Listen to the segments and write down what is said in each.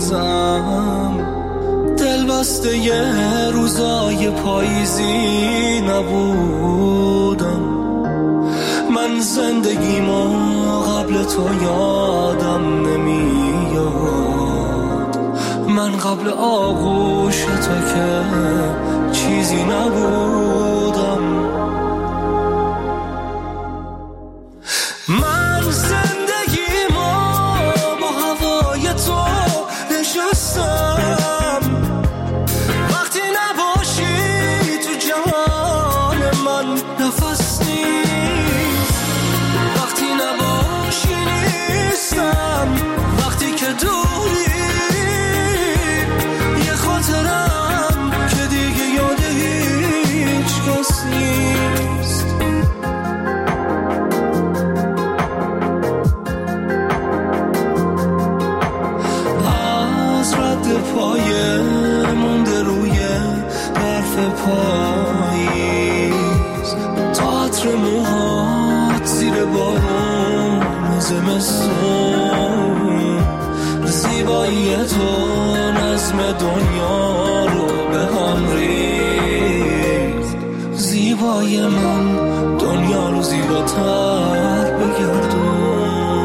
بازم دل بسته یه روزای پاییزی نبودم. من زندگیمو قبل تو یادم نمیاد. من قبل آغوش تو که چیزی نبودم. من زندگیمو با هوای تو نشستم. وقتی نباشی تو جهان من نفس نیست. وقتی نباشی نیستم. وقتی که دوری یه خاطرم که دیگه یاد هیچ کس نیست. پای مونده روی برف پاییز، تئاتر موهات زیر بارون زمستون، زیبایی تو نظم دنیا رو به هم ریخت. زیبای من دنیا رو زیباتر بگردون.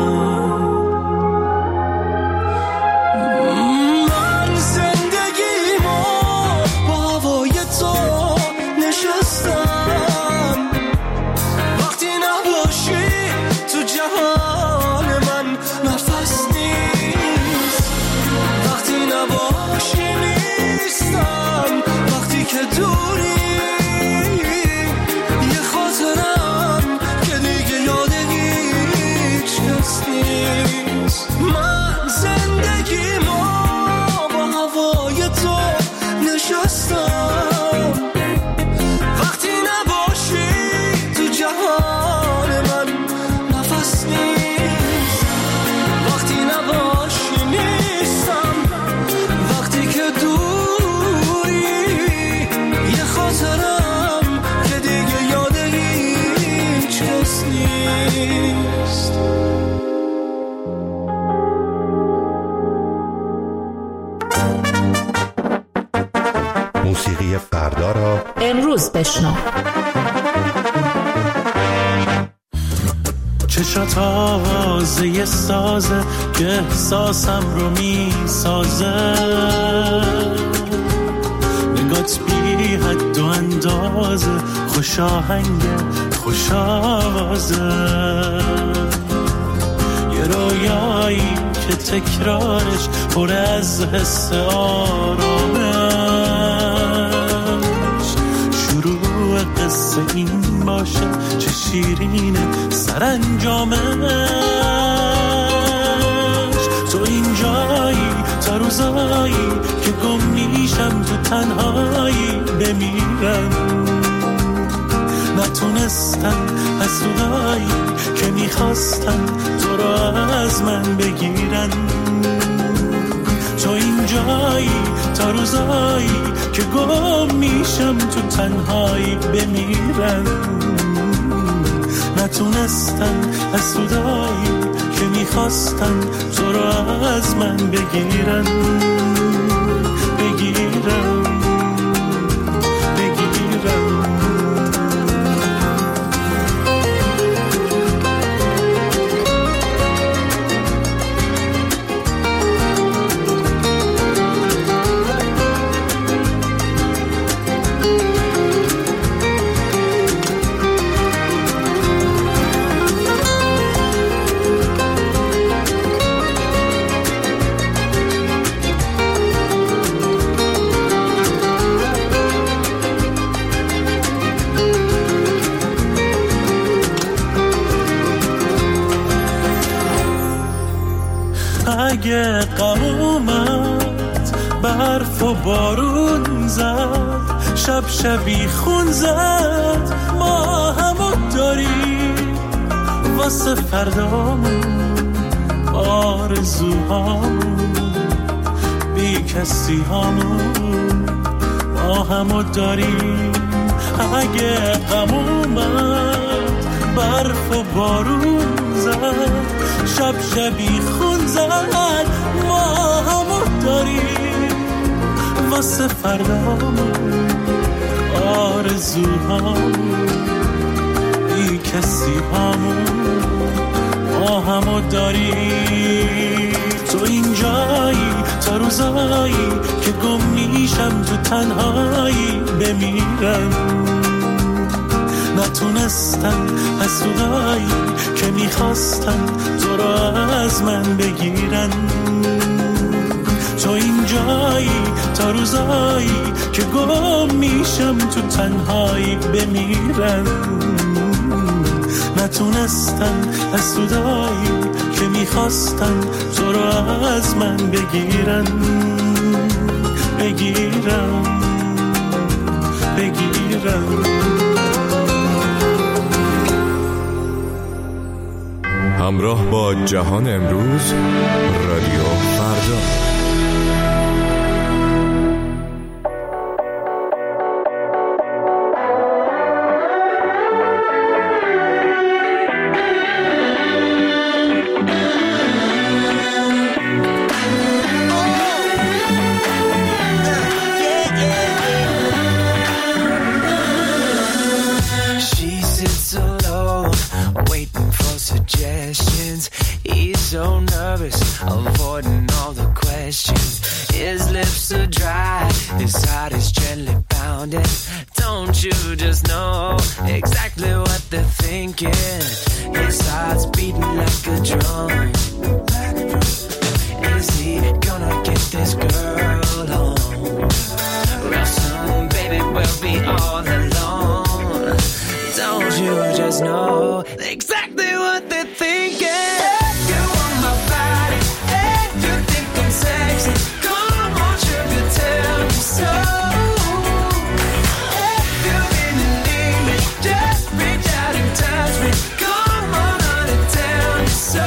موسیقی فردا را امروز بشنو. چشات آوازه یه سازه که احساسم رو می سازه. نگات بی حد و اندازه، خوش آهنگه خوش آوازه. یه رویایی که تکرارش پر از حس آرامه. شروع قصه این باشه چه شیرینه سرانجامش. تو اینجایی تا روزایی که گم میشم تو تنهایی بمیرم. نتونستم حسودایی که میخواستم تو را از من بگیرن. تو اینجایی تا روزایی که گم میشم تو تنهایی بمیرم. نتونستم حسودایی که میخواستم تو را از من بگیرن. اگه غم اومد برف و بارون زد، شب شبی خون زد، ما همو داریم واسه فردامون، آرزوهامون، بی کسی هامون، ما همو داریم. اگه غم اومد برف و بارون زد، شب شبی خون زد، ما همو داریم واسه فردامون، آرزوهامون، بی کسی هامون، ما همو داریم. تو اینجایی تا روزایی که گم میشم تو تنهایی بمیرم، نتونستم حسودایی که میخواستم تو را از من بگیرن. تو اینجایی تا روزایی که گم میشم تو تنهایی بمیرم، نتونستم حسودایی که میخواستم تو را از من بگیرن. همراه با جهان امروز، رادیو فردا. He's so nervous, avoiding all the questions. His lips are dry, his heart is gently pounding. Don't you just know exactly what they're thinking? His heart's beating like a drum. Is he gonna get this girl home? Real soon, baby, we'll be all alone. Don't you just know exactly what they're thinking? You want my body, and you think I'm sexy. Come on, sugar, tell me so. If you really need me, just reach out and touch me. Come on, honey, tell me so.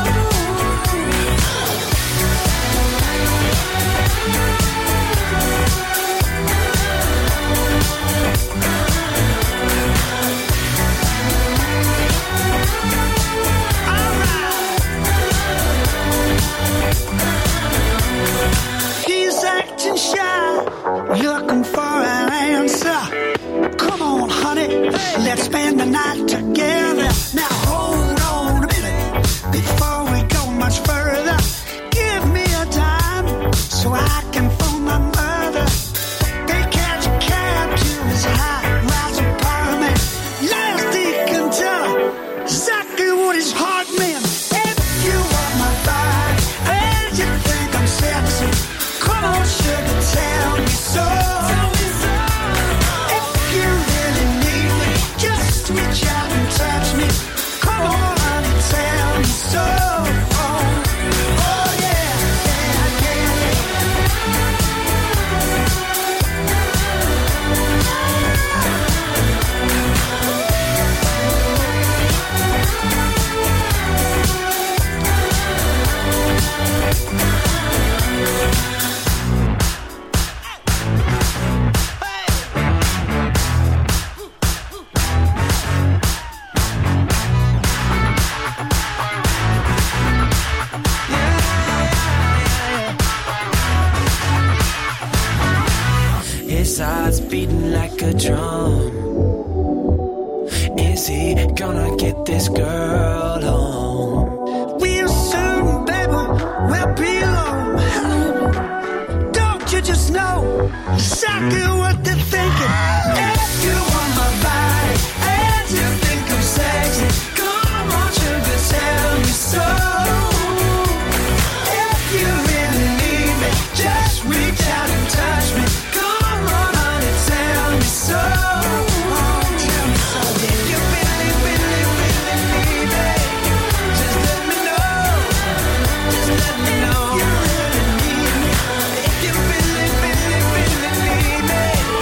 Looking for an answer. Come on, honey, let's spend the night together. Now hold on a minute before we go much further. Give me a time so I can phone my mother. They catch a cab to his high-rise apartment. Last he can tell her exactly what his heart meant. If you want my body and you think I'm sexy, come on, sugar, tell me so. If you really need me, just reach out and touch me. Come on, honey, tell me so. Oh yeah, yeah, yeah. His heart's beating like a drum. Is he gonna get this girl home? We'll soon, baby, we'll be alone. Don't you just know exactly what they're thinking? If you want my body and you think I'm sexy, come on, sugar, tell me so. If you really need me, just reach out and touch me. Come on, honey, tell me so. Tell me so. If you really, really, really need me, just let me know. Just let me know. You really need me. If you really, really, really need me,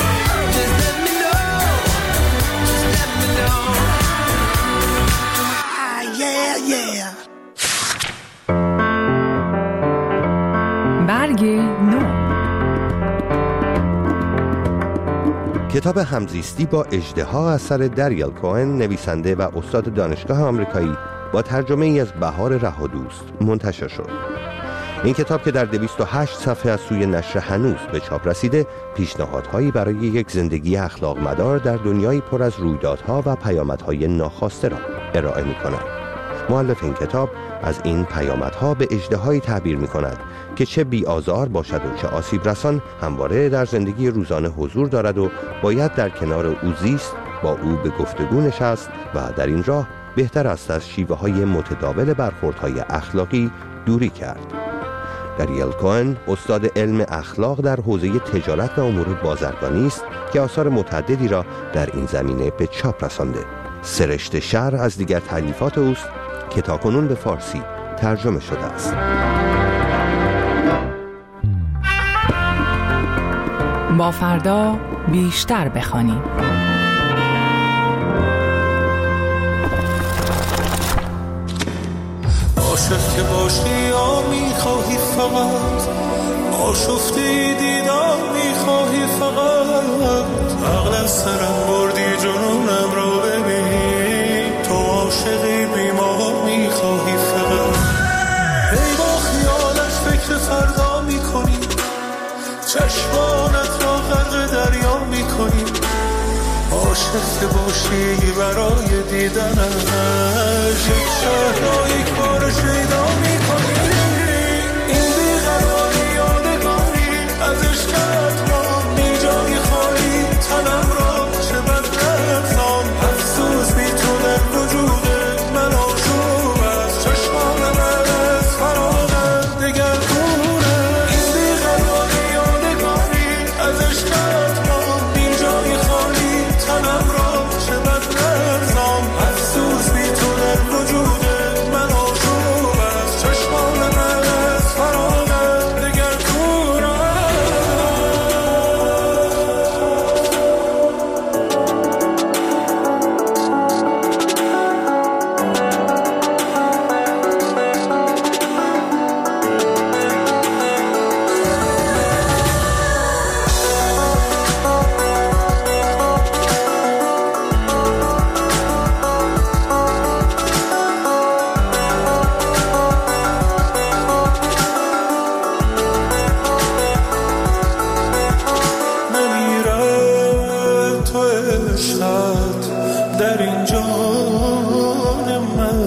کتاب همزیستی با اژدها اثر دریل کوهن، نویسنده و استاد دانشگاه آمریکایی، با ترجمه ای از بهار رهادوست منتشر شد. این کتاب که در 208 صفحه از سوی نشر هنوز به چاپ رسیده، پیشنهادهایی برای یک زندگی اخلاق مدار در دنیایی پر از رویدادها و پیامدهای ناخواسته را ارائه می‌کند. مؤلف این کتاب از این پیامدها به اژدهایی تعبیر می‌کند که چه بی‌آزار باشد و چه آسیب رسان همواره در زندگی روزانه حضور دارد و باید در کنار او زیست، با او به گفتگو نشست و در این راه بهتر است از شیوه‌های متداول برخوردهای اخلاقی دوری کرد. دریل کوهن استاد علم اخلاق در حوزه تجارت و امور بازرگانی است که آثار متعددی را در این زمینه به چاپ رسانده. سرشت شر از دیگر تالیفات اوست که تاکنون به فارسی ترجمه شده است. با فردا بیشتر بخوانیم. عاشق که باشی یا میخواهی فقط آشفتی دیدم میخواهی فقط عقل سرم بردی جنونم را ببین تو عاشقی بیمار میخواهی فقط ای با خیالت فکر فردا میکنی چشمانت را غرق دریا میکنی عاشق که باشی برای دیدنش یک شهر را یک بار شیدا میکنی این بیقراری یادگاری از عشقت ما بی جای خالی تنم را چه بد نرزان افسوس بی تو در وجود من آشوب است چشمان من از فراغت دگر گونه این بیقراری یادگاری از عشقت ما بی جای خالی تنم را چه بد نرزان افسوس بی تو در وجود من آشوب است چشمان من از فراغت دگر دورم در این جان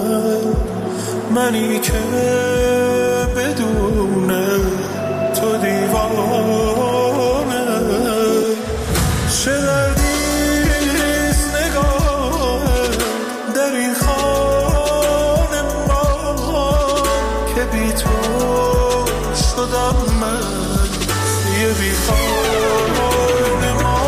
منی که بدون تو دیوانه چه دردیست نگاه در این خانه ما که بی تو شدم من یه بی خانه ما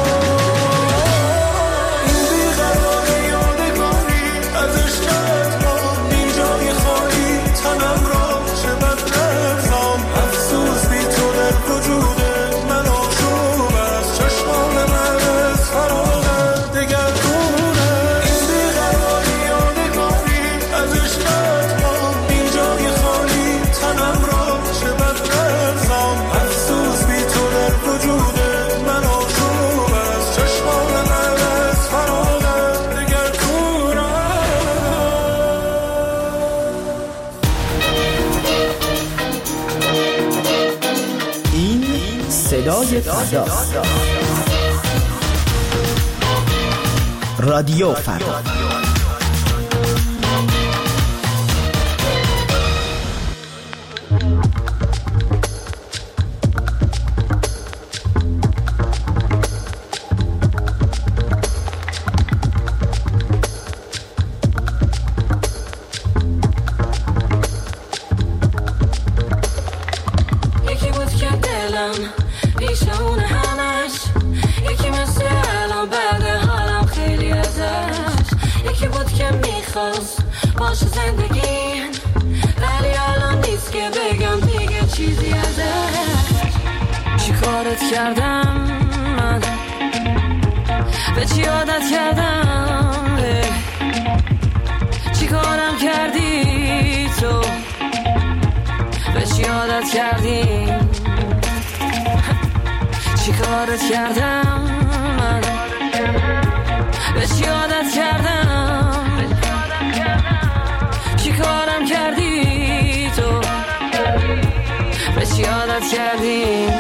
تنم را چه بد نرزان افسوس بی تو در وجود من آشوب است چشمان من از فراغت دگر گونه این بیقراری یادگاری از عشقت ما بی جای خالی تنم را چه بد نرزان افسوس بی تو در وجود من آشوب است چشمان من از فراغت دگر گونه صدای فردا رادیو فردا باشه زندگی ولی الان نیست که بگم دیگه چیزی ازش چی کارت کردم من به چی عادت کردم چی کارم کردی تو به چی عادت کردی چی کارت کردم من یادت کردم، چی کارم کردی تو، به چی عادت کردیم.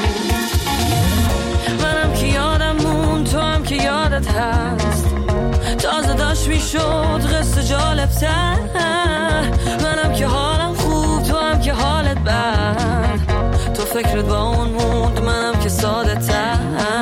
منم که یادم مون، تو هم که یادت هست، تازه داشت میشد قصه جالب تر. منم که حالم خوب، تو هم که حالت بد، تو فکرت با اون موند، منم که ساده تر.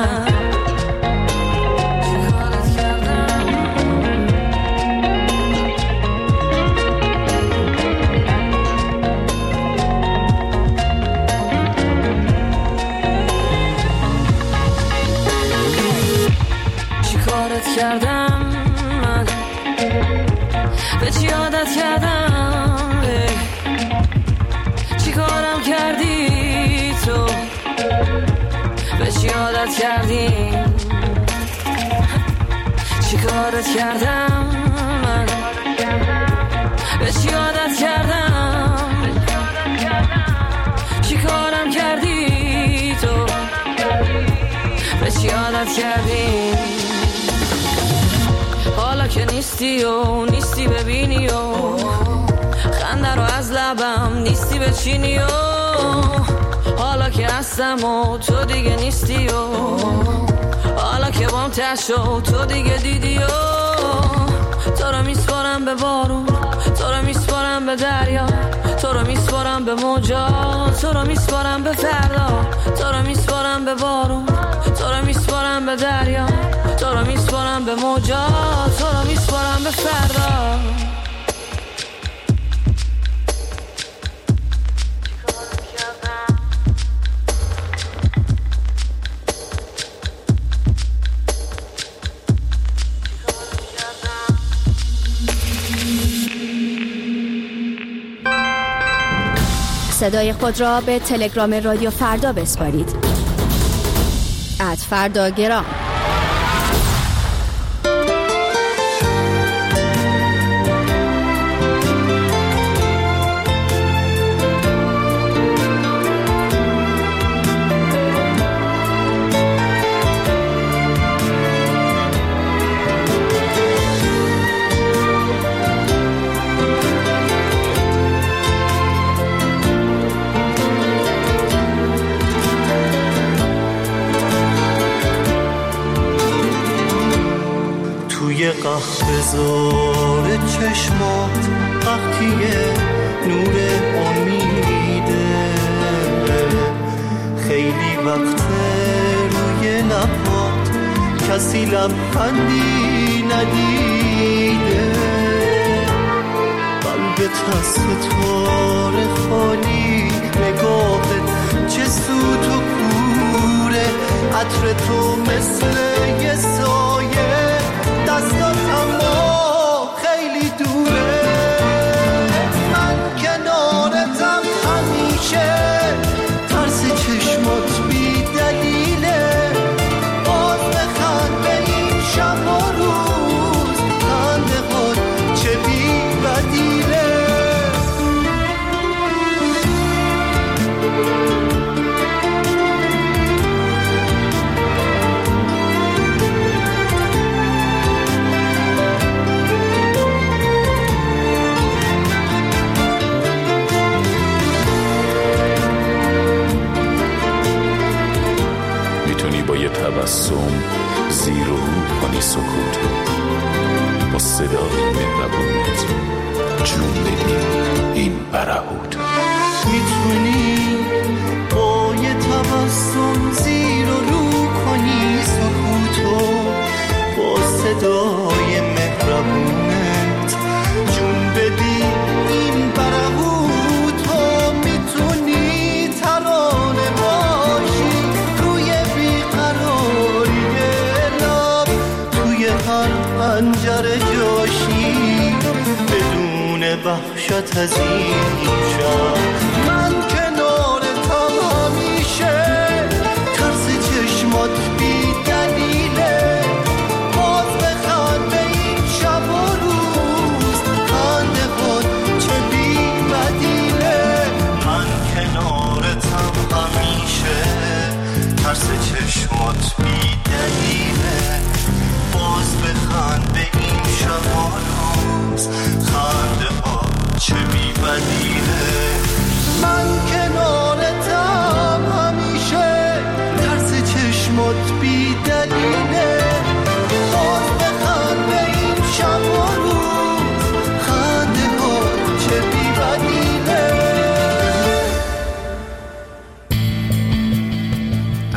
کردم من، به چی عادت کردم، چی کارم کردی تو، به چی عادت کردیم، چی کارت کردم من، به چی عادت کردم، چی کارم کردی تو، به چی عادت کردیم. حالا که نیستی و نیستی ببینی و خنده رو از لبم نیستی بچینی و حالا که هستم و تو دیگه نیستی و حالا که بام تشو تو دیگه دیدی و تو رو میسپارم به بارون، تو رو میسپارم به دریا، تو رو میسپارم به موجا، تو رو میسپارم به فردا، تو رو میسپارم به بارون، تو رو میسپارم به دریا، تو رو میسپارم به موجا، تو رو میسپارم به فردا. صدای خود را به تلگرام رادیو فردا بسپارید. @فرداگرام. قهوه‌زار چشمات قحطیه نور امیده، خیلی وقته روی لبات کسی لبخندی ندیده، قلبت از ستاره خالی، نگاهت چه سوت و کوره، عطر تو مثل یه سایه، دستات اما خیلی دوره، من کنارتم همیشه، ترس چشمات بی دلیله، باز بخند به این شب و روز، خنده هات چه بی بدیله. تبسم زیر و رو کنی سکوت، با صدای مهربونت جون بدی این برهوت. میتونی با یه تبسم زیر و رو کنی سکوتو، با صدای مهربونت جون بدی این برهوتو. میتونی ترانه باشی روی بیقراری لب، توی هر پنجره جاشی بدون وحشت از این شب. من کنارتم همیشه، ترس چشمات بی دلیله، باز بخند به این شب و روز، خنده هات چه بی بدیله. من کنارتم همیشه، ترس چشمات بی دلیله، باز بخند به این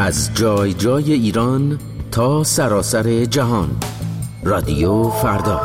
از جای جای ایران تا سراسر جهان. رادیو فردا.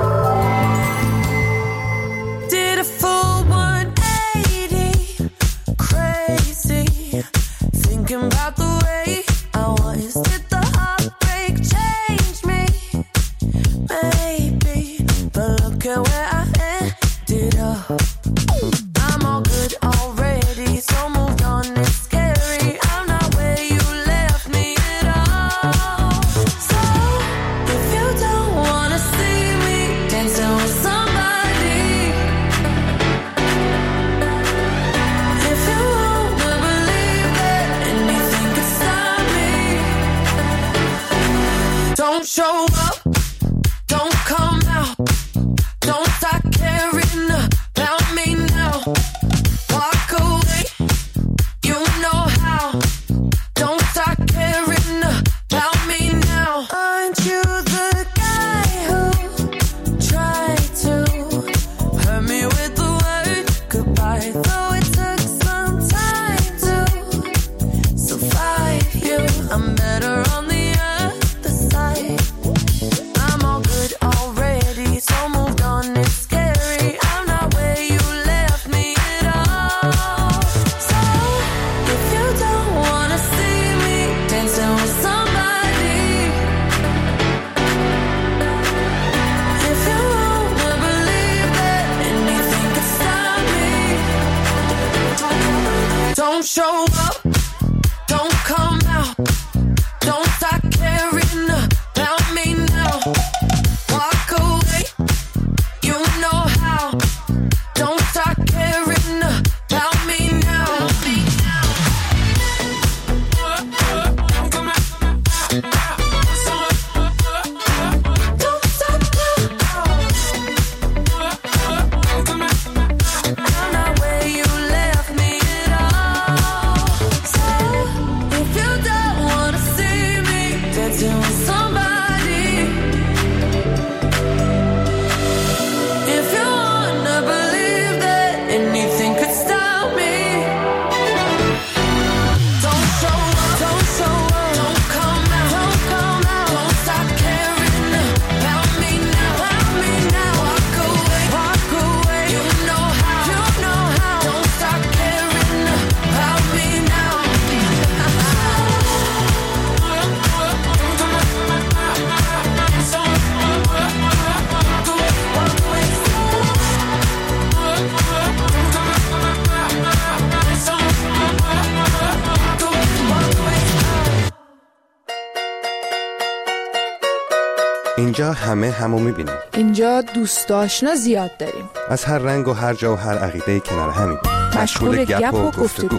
اینجا همو میبینیم. اینجا دوست آشنا زیاد داریم. از هر رنگ و هر جا و هر عقیده کنار همیم. مشغول گپ و گفتگو.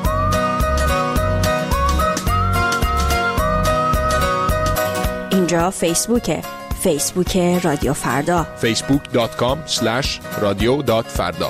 اینجا فیسبوک رادیو فردا. facebook.com/radio.farda.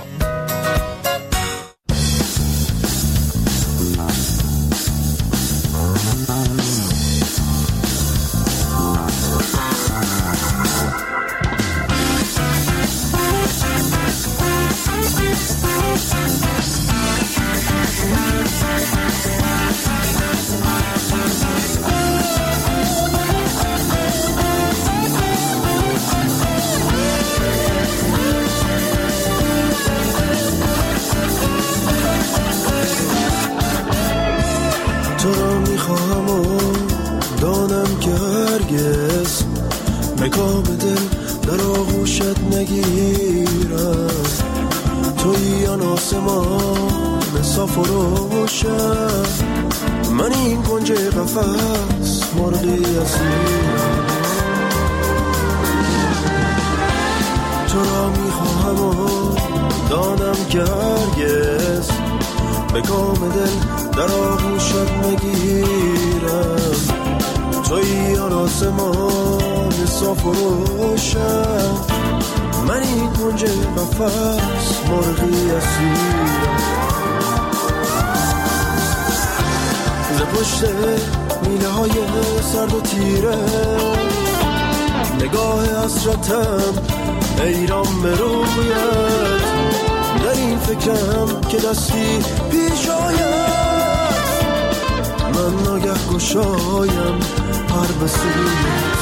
مکام دل در آغوشت نگیرم، توی آن آسمان صاف و روشن، من این کنج قفس مرغی اسیرم. تو را میخواهم و دانم که هرگز مکام دل در آغوشت نگیرم، توی آن آسمان صاف و روشن، من این کنج قفس مرغی اسیرم. ز پشت میله های سرد و تیره نگاه حسرتم ایران به رویت، در این فکرم که دستی پیش آید من ناگه گشایم پر به سویت.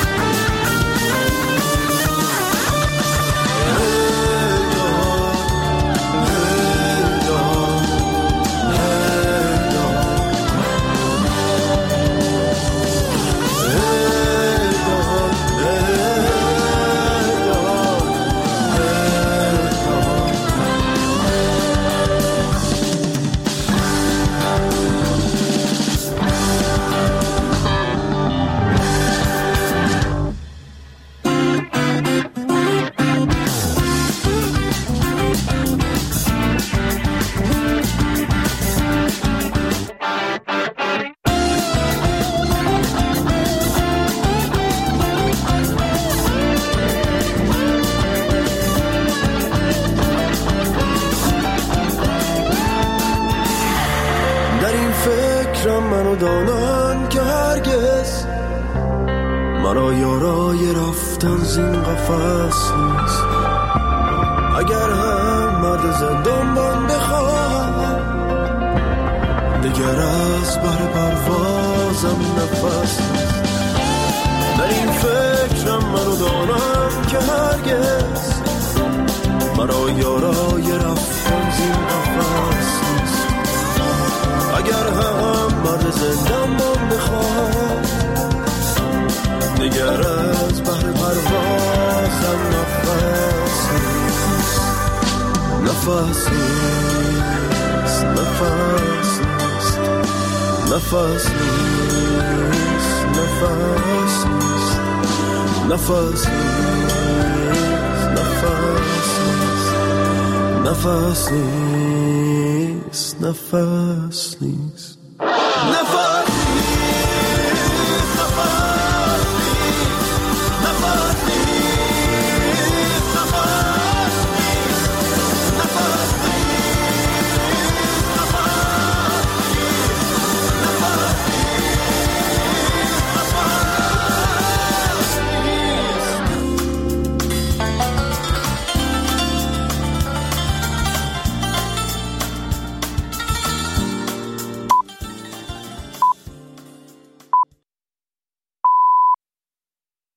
منو دانن که هرگز مرا یارای رفتن زین قفس نیست. اگر هم مرد زندان من بخواهم دیگر از بر پروازم نفس نیست. در این فکرم منو دانم که هرگز مرا یارای رفتن زین قفس نیست. اگر هم مرد زندان من بخوام دیگر از بحر پروازم نفس نیست. نفس نیست. نفس نیست. نفس نیست. نفس نیست. نفس نیست. نفس نیست. نفس نیست. نفس نیست. نفس